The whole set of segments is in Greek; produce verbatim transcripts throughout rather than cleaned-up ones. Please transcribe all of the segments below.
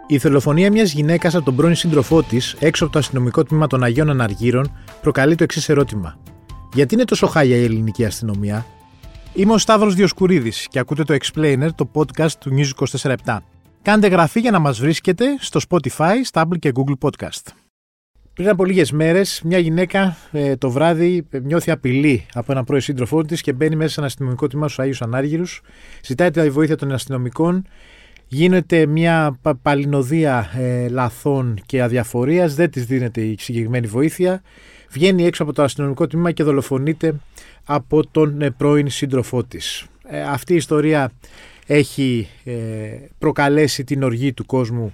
Η δολοφονία μιας γυναίκας από τον πρώην σύντροφό της έξω από το αστυνομικό τμήμα των Αγίων Αναργύρων προκαλεί το εξής ερώτημα. Γιατί είναι τόσο χάλια η ελληνική αστυνομία? Είμαι ο Σταύρος Διοσκουρίδης και ακούτε το Explainer, το podcast του News είκοσι τέσσερα επτά. Κάντε εγγραφή για να μας βρίσκετε στο Spotify, στα Apple και Google Podcast. Πριν από λίγες μέρες, μια γυναίκα ε, το βράδυ νιώθει απειλή από έναν πρώην σύντροφό της και μπαίνει μέσα σε ένα αστυνομικό τμήμα στους Αγίους Ανάργυρους. Ζητάει τη βοήθεια των αστυνομικών. Γίνεται μια παλινοδία ε, λαθών και αδιαφορίας. Δεν της δίνεται η συγκεκριμένη βοήθεια. Βγαίνει έξω από το αστυνομικό τμήμα και δολοφονείται από τον ε, πρώην σύντροφό της. Ε, αυτή η ιστορία έχει ε, προκαλέσει την οργή του κόσμου,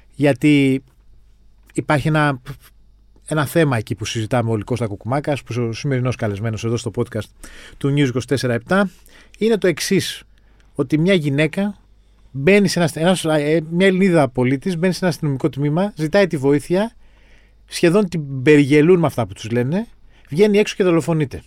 γιατί υπάρχει ένα, ένα θέμα εκεί που συζητάμε ο Κώστας Κουκουμάκας, που ο σημερινός καλεσμένος εδώ στο podcast του News είκοσι τέσσερα επτά, είναι το εξής, ότι μια γυναίκα μπαίνει σε ένα, ένας, μια Ελληνίδα πολίτης μπαίνει σε ένα αστυνομικό τμήμα, ζητάει τη βοήθεια, σχεδόν την περιγελούν με αυτά που τους λένε, βγαίνει έξω και δολοφονείται.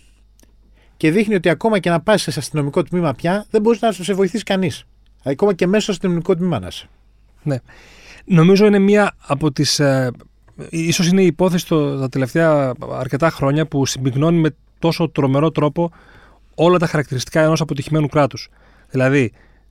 Και δείχνει ότι ακόμα και να πας σε αστυνομικό τμήμα πια δεν μπορεί να σε βοηθήσει κανείς. Ακόμα και μέσα στο αστυνομικό τμήμα να είσαι. Ναι. Νομίζω είναι μία από τις. Ε, ίσως είναι η υπόθεση το, τα τελευταία αρκετά χρόνια που συμπυκνώνει με τόσο τρομερό τρόπο όλα τα χαρακτηριστικά ενός αποτυχημένου κράτους. Δηλαδή,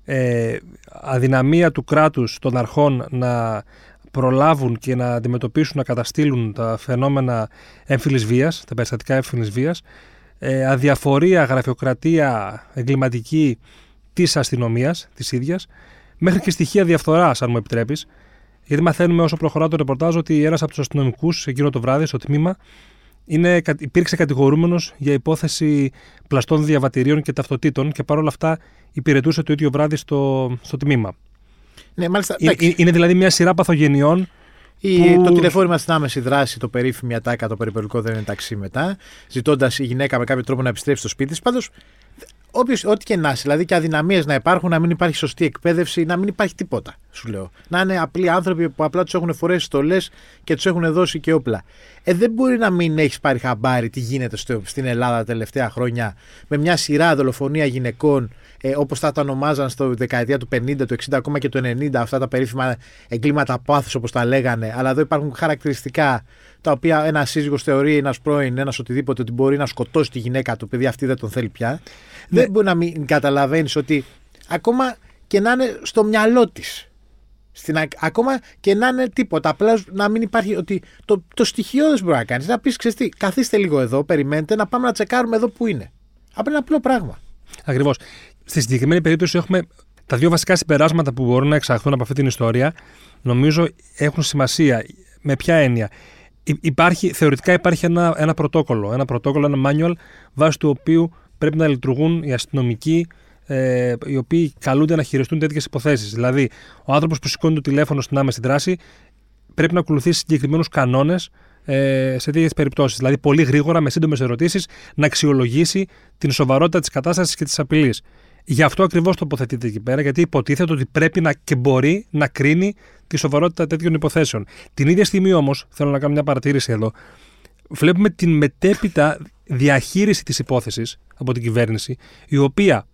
ε, αδυναμία του κράτους των αρχών να προλάβουν και να αντιμετωπίσουν, να καταστήλουν τα φαινόμενα έμφυλης βίας, τα περιστατικά έμφυλης βίας, ε, αδιαφορία, γραφειοκρατία, εγκληματική της αστυνομίας, της ίδιας, μέχρι και στοιχεία διαφθοράς, αν μου επιτρέπεις. Γιατί μαθαίνουμε όσο προχωρά το ρεπορτάζ ότι ένας από τους αστυνομικούς εκείνο το βράδυ στο τμήμα είναι, υπήρξε κατηγορούμενος για υπόθεση πλαστών διαβατηρίων και ταυτοτήτων και παρόλα αυτά υπηρετούσε το ίδιο βράδυ στο, στο τμήμα. Ναι, μάλιστα, είναι, είναι δηλαδή μια σειρά παθογενειών. Η, που... Το τηλεφόρημα στην άμεση δράση, το περίφημη ατάκα, το περιπολικό δεν είναι ταξί μετά, ζητώντας η γυναίκα με κάποιο τρόπο να επιστρέψει στο σπίτι της. Πάντως, όποιος, ό,τι και να είσαι, δηλαδή και αδυναμίες να υπάρχουν, να μην υπάρχει σωστή εκπαίδευση, να μην υπάρχει τίποτα, σου λέω. Να είναι απλοί άνθρωποι που απλά τους έχουν φορέσει στολές και τους έχουν δώσει και όπλα. Ε, δεν μπορεί να μην έχεις πάρει χαμπάρι τι γίνεται στο, στην Ελλάδα τα τελευταία χρόνια με μια σειρά δολοφονία γυναικών, ε, όπως θα τα ονομάζαν στο δεκαετία του πενήντα, του εξήντα, ακόμα και του ενενήντα, αυτά τα περίφημα εγκλήματα πάθους όπως τα λέγανε. Αλλά εδώ υπάρχουν χαρακτηριστικά τα οποία ένας σύζυγος θεωρεί, ένας πρώην, ένας οτιδήποτε, ότι μπορεί να σκοτώσει τη γυναίκα του, επειδή αυτή δεν τον θέλει πια. Ναι. Δεν μπορεί να μην καταλαβαίνεις ότι ακόμα και να είναι στο μυαλό της, στην, ακόμα και να είναι τίποτα, απλά να μην υπάρχει, ότι το, το στοιχειώδες μπορεί να κάνεις. Να πεις, ξέρεις τι, καθίστε λίγο εδώ, περιμένετε να πάμε να τσεκάρουμε εδώ που είναι. Απλά ένα απλό πράγμα. Ακριβώς. Στη συγκεκριμένη περίπτωση έχουμε τα δύο βασικά συμπεράσματα που μπορούν να εξαχθούν από αυτή την ιστορία, νομίζω έχουν σημασία. Με ποια έννοια? Υπάρχει, θεωρητικά υπάρχει ένα, ένα πρωτόκολλο, ένα πρωτόκολλο, ένα manual, βάσει του οποίου πρέπει να λειτουργούν οι αστυνομικοί, ε, οι οποίοι καλούνται να χειριστούν τέτοιες υποθέσεις. Δηλαδή, ο άνθρωπος που σηκώνει το τηλέφωνο στην άμεση δράση πρέπει να ακολουθήσει συγκεκριμένους κανόνες ε, σε τέτοιες περιπτώσεις. Δηλαδή, πολύ γρήγορα, με σύντομες ερωτήσεις, να αξιολογήσει την σοβαρότητα της κατάστασης και της απειλής. Γι' αυτό ακριβώς τοποθετείται εκεί πέρα, γιατί υποτίθεται ότι πρέπει να και μπορεί να κρίνει τη σοβαρότητα τέτοιων υποθέσεων. Την ίδια στιγμή όμως, θέλω να κάνω μια παρατήρηση εδώ, βλέπουμε την μετέπειτα διαχείριση της υπόθεσης από την κυβέρνηση, η οποία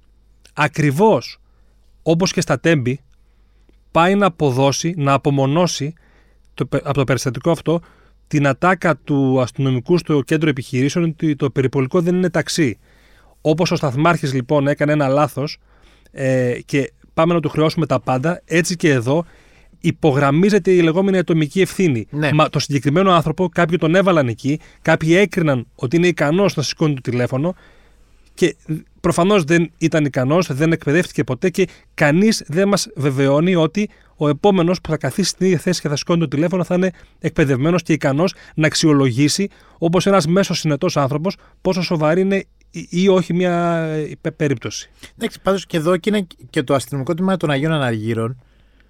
ακριβώς όπως και στα Τέμπη πάει να αποδώσει, να απομονώσει το, από το περιστατικό αυτό την ατάκα του αστυνομικού στο κέντρο επιχειρήσεων ότι το περιπολικό δεν είναι ταξί. Όπως ο Σταθμάρχης λοιπόν έκανε ένα λάθος ε, και πάμε να του χρεώσουμε τα πάντα, έτσι και εδώ υπογραμμίζεται η λεγόμενη ατομική ευθύνη. Ναι. Μα το συγκεκριμένο άνθρωπο κάποιοι τον έβαλαν εκεί, κάποιοι έκριναν ότι είναι ικανός να σηκώνει το τηλέφωνο και προφανώς δεν ήταν ικανός, δεν εκπαιδεύτηκε ποτέ και κανείς δεν μας βεβαιώνει ότι ο επόμενος που θα καθίσει στην ίδια θέση και θα σηκώνει το τηλέφωνο θα είναι εκπαιδευμένος και ικανός να αξιολογήσει, όπως ένας μέσος συνετός άνθρωπος, πόσο σοβαρή είναι ή όχι μια περίπτωση. Εντάξει, πάντως και εδώ και, είναι και το αστυνομικό τμήμα των Αγίων Αναργύρων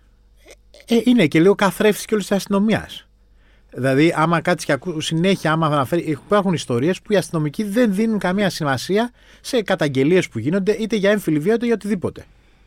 ε, είναι και λίγο καθρέφτης και όλης της αστυνομίας. Δηλαδή, άμα κάτσεις και ακού, συνέχεια, άμα αναφέρει, υπάρχουν ιστορίες που οι αστυνομικοί δεν δίνουν καμία σημασία σε καταγγελίες που γίνονται, είτε για έμφυλη βία είτε για οτιδήποτε.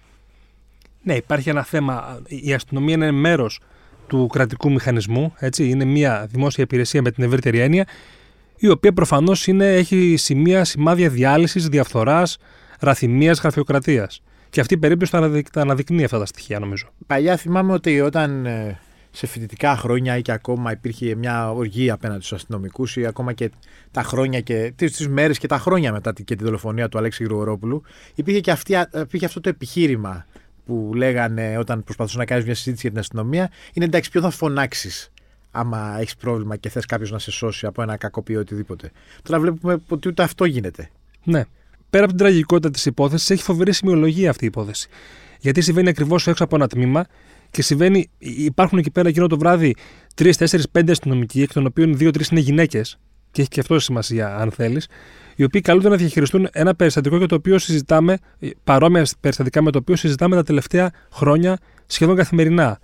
Ναι, υπάρχει ένα θέμα. Η αστυνομία είναι μέρος του κρατικού μηχανισμού, έτσι, είναι μια δημόσια υπηρεσία με την ευρύτερη έννοια, η οποία προφανώς είναι, έχει σημεία, σημάδια διάλυσης, διαφθοράς, ραθυμίας, γραφειοκρατίας. Και αυτή η περίπτωση θα αναδεικνύει αυτά τα στοιχεία, νομίζω. Παλιά θυμάμαι ότι όταν ε, σε φοιτητικά χρόνια ή και ακόμα υπήρχε μια οργή απέναντι στους αστυνομικούς ή ακόμα και τα χρόνια και τις μέρες και τα χρόνια μετά και τη δολοφονία του Αλέξη Γρηγορόπουλου, υπήρχε και αυτή, υπήρχε αυτό το επιχείρημα που λέγανε όταν προσπαθούσαν να κάνεις μια συζήτηση για την αστυνομία, είναι εντάξει, ποιο θα φωνάξεις άμα έχεις πρόβλημα και θες κάποιος να σε σώσει από ένα κακοποιό οτιδήποτε. Τώρα βλέπουμε ότι ούτε αυτό γίνεται. Ναι. Πέρα από την τραγικότητα της υπόθεσης, έχει φοβερή σημειολογία αυτή η υπόθεση. Γιατί συμβαίνει ακριβώς έξω από ένα τμήμα και συμβαίνει, υπάρχουν εκεί πέρα εκείνο το βράδυ τρεις, τέσσερις, πέντε αστυνομικοί, εκ των οποίων δύο-τρεις είναι γυναίκες, και έχει και αυτό σημασία, αν θέλεις, οι οποίοι καλούνται να διαχειριστούν ένα περιστατικό για το οποίο συζητάμε, παρόμοια περιστατικά με το οποίο συζητάμε τα τελευταία χρόνια σχεδόν καθημερινά.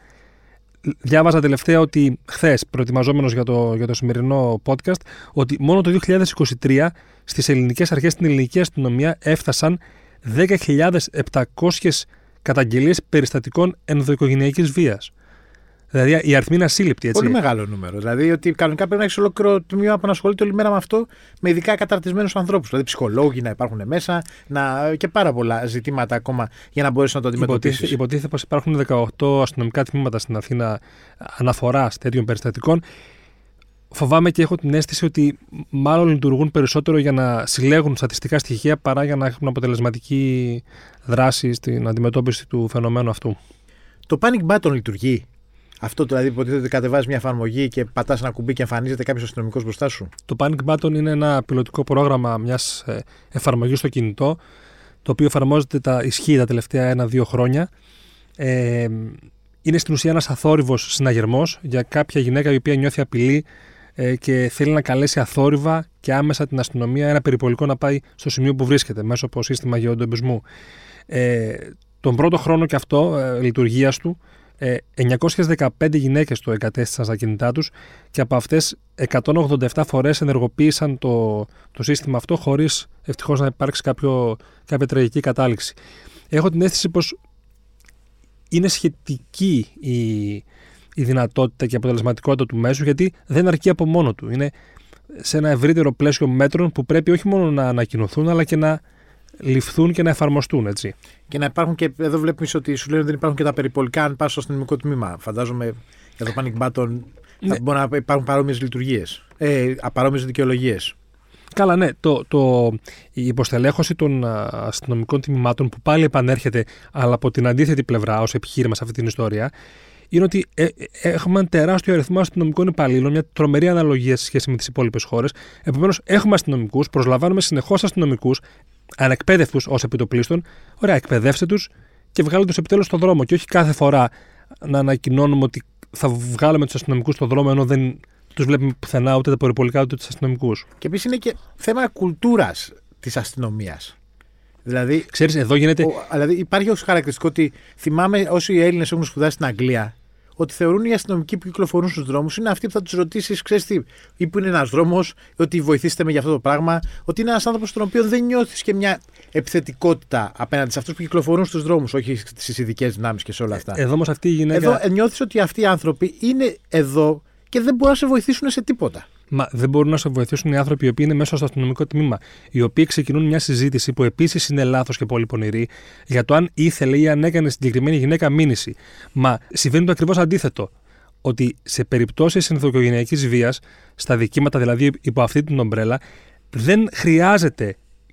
Διάβαζα τελευταία ότι χθες, προετοιμαζόμενος για το, για το σημερινό podcast, ότι μόνο το δύο χιλιάδες είκοσι τρία στις ελληνικές αρχές, στην ελληνική αστυνομία, έφτασαν δέκα χιλιάδες επτακόσιες καταγγελίες περιστατικών ενδοοικογενειακής βίας. Δηλαδή η αριθμή είναι ασύλληπτη, έτσι. Πολύ μεγάλο νούμερο. Δηλαδή ότι κανονικά πρέπει να έχει ολόκληρο τμήμα που να ασχολείται όλη μέρα με αυτό, με ειδικά καταρτισμένους ανθρώπους. Δηλαδή ψυχολόγοι να υπάρχουν μέσα να... και πάρα πολλά ζητήματα ακόμα για να μπορέσει να το αντιμετωπίσει. Υποτίθεται πως υπάρχουν δεκαοκτώ αστυνομικά τμήματα στην Αθήνα αναφοράς τέτοιων περιστατικών. Φοβάμαι και έχω την αίσθηση ότι μάλλον λειτουργούν περισσότερο για να συλλέγουν στατιστικά στοιχεία παρά για να έχουν αποτελεσματική δράση στην αντιμετώπιση του φαινομένου αυτού. Το panic button λειτουργεί. Αυτό δηλαδή υποτίθεται ότι κατεβάζεις μια εφαρμογή και πατάς ένα κουμπί και εμφανίζεται κάποιος αστυνομικός μπροστά σου. Το panic button είναι ένα πιλωτικό πρόγραμμα μιας εφαρμογής στο κινητό, το οποίο εφαρμόζεται τα ισχύει τα τελευταία ένα-δύο χρόνια. Ε, είναι στην ουσία ένας αθόρυβος συναγερμός για κάποια γυναίκα η οποία νιώθει απειλή ε, και θέλει να καλέσει αθόρυβα και άμεσα την αστυνομία, ένα περιπολικό να πάει στο σημείο που βρίσκεται μέσω από σύστημα γεωντοπισμού. Ε, τον πρώτο χρόνο και αυτό ε, λειτουργίας του, εννιακόσιες δεκαπέντε γυναίκες το εγκατέστησαν στα κινητά τους και από αυτές εκατόν ογδόντα επτά φορές ενεργοποίησαν το, το σύστημα αυτό χωρίς ευτυχώς να υπάρξει κάποιο, κάποια τραγική κατάληξη. Έχω την αίσθηση πως είναι σχετική η, η δυνατότητα και η αποτελεσματικότητα του μέσου, γιατί δεν αρκεί από μόνο του. Είναι σε ένα ευρύτερο πλαίσιο μέτρων που πρέπει όχι μόνο να ανακοινωθούν αλλά και να ληφθούν και να εφαρμοστούν, έτσι. Και να υπάρχουν και, εδώ βλέπεις ότι σου λένε ότι δεν υπάρχουν και τα περιπολικά αν πας στο αστυνομικό τμήμα. Φαντάζομαι για το panic button ναι. θα μπορεί να υπάρχουν παρόμοιες λειτουργίες, ε, παρόμοιες δικαιολογίες. Καλά, ναι. Το, το, η υποστελέχωση των αστυνομικών τμήματων που πάλι επανέρχεται, αλλά από την αντίθετη πλευρά ως επιχείρημα σε αυτή την ιστορία, είναι ότι ε, ε, έχουμε ένα τεράστιο αριθμό αστυνομικών υπαλλήλων, μια τρομερή αναλογία σε σχέση με τις υπόλοιπες χώρες. Επομένως, έχουμε αστυνομικούς, προσλαμβάνουμε συνεχώς αστυνομικούς, ανεκπαίδευτους ως επιτοπλίστων. Ωραία, εκπαιδεύστε τους και βγάλετε τους επιτέλους στον δρόμο. Και όχι κάθε φορά να ανακοινώνουμε ότι θα βγάλουμε τους αστυνομικούς στον δρόμο ενώ δεν τους βλέπουμε πουθενά ούτε τα περιπολικά ούτε τους αστυνομικούς. Και επίσης είναι και θέμα κουλτούρας της αστυνομίας. Δηλαδή, ξέρεις, εδώ γίνεται. Ο, δηλαδή υπάρχει ως χαρακτηριστικό ότι θυμάμαι όσοι οι Έλληνες έχουν σπουδάσει στην Αγγλία, ότι θεωρούν οι αστυνομικοί που κυκλοφορούν στους δρόμους είναι αυτοί που θα τους ρωτήσεις, ξέρεις τι, ή που είναι ένας δρόμος, ότι βοηθήστε με για αυτό το πράγμα, ότι είναι ένας άνθρωπος στον οποίο δεν νιώθεις και μια επιθετικότητα απέναντι σε αυτούς που κυκλοφορούν στους δρόμους, όχι στις ειδικές δυνάμεις και σε όλα αυτά. Εδώ όμως αυτή η γυναίκα. Εδώ νιώθεις ότι αυτοί οι άνθρωποι είναι εδώ και δεν μπορούν να σε βοηθήσουν σε τίποτα. Μα δεν μπορούν να σε βοηθήσουν οι άνθρωποι οι οποίοι είναι μέσα στο αστυνομικό τμήμα. Οι οποίοι ξεκινούν μια συζήτηση που επίσης είναι λάθος και πολύ πονηρή για το αν ήθελε ή αν έκανε συγκεκριμένη γυναίκα μήνυση. Μα συμβαίνει το ακριβώς αντίθετο. Ότι σε περιπτώσεις ενδοοικογενειακής βίας, στα δικήματα δηλαδή υπό αυτή την ομπρέλα, δεν χρειάζεται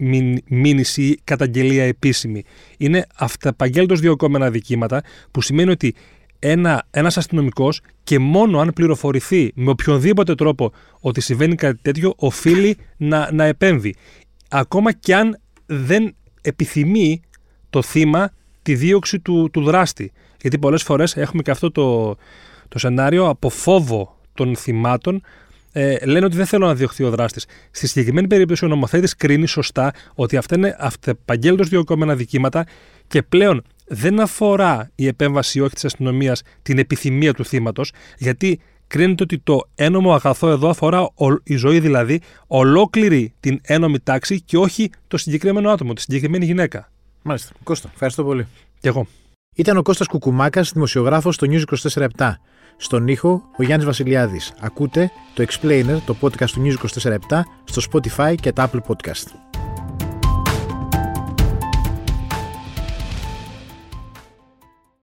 μήνυση ή καταγγελία επίσημη. Είναι αυταπαγγέλτως διωκόμενα δικήματα, που σημαίνει ότι Ένα, ένας αστυνομικός και μόνο αν πληροφορηθεί με οποιονδήποτε τρόπο ότι συμβαίνει κάτι τέτοιο, οφείλει να, να επέμβει. Ακόμα και αν δεν επιθυμεί το θύμα τη δίωξη του, του δράστη. Γιατί πολλές φορές έχουμε και αυτό το, το σενάριο από φόβο των θυμάτων. Ε, λένε ότι δεν θέλω να διωχθεί ο δράστης. Στη συγκεκριμένη περίπτωση ο νομοθέτης κρίνει σωστά ότι αυτά είναι αυταπαγγέλτως διωκόμενα δικήματα και πλέον δεν αφορά η επέμβαση ή όχι της αστυνομίας την επιθυμία του θύματος, γιατί κρίνεται ότι το ένομο αγαθό εδώ αφορά η ζωή, δηλαδή ολόκληρη την ένομη τάξη και όχι το συγκεκριμένο άτομο, τη συγκεκριμένη γυναίκα. Μάλιστα. Κώστα, ευχαριστώ πολύ. Και εγώ. Ήταν ο Κώστας Κουκουμάκας, δημοσιογράφος στο News είκοσι τέσσερα επτά. Στον ήχο ο Γιάννης Βασιλιάδης. Ακούτε το Explainer, το podcast του News είκοσι τέσσερα επτά, στο Spotify και τα Apple Podcast.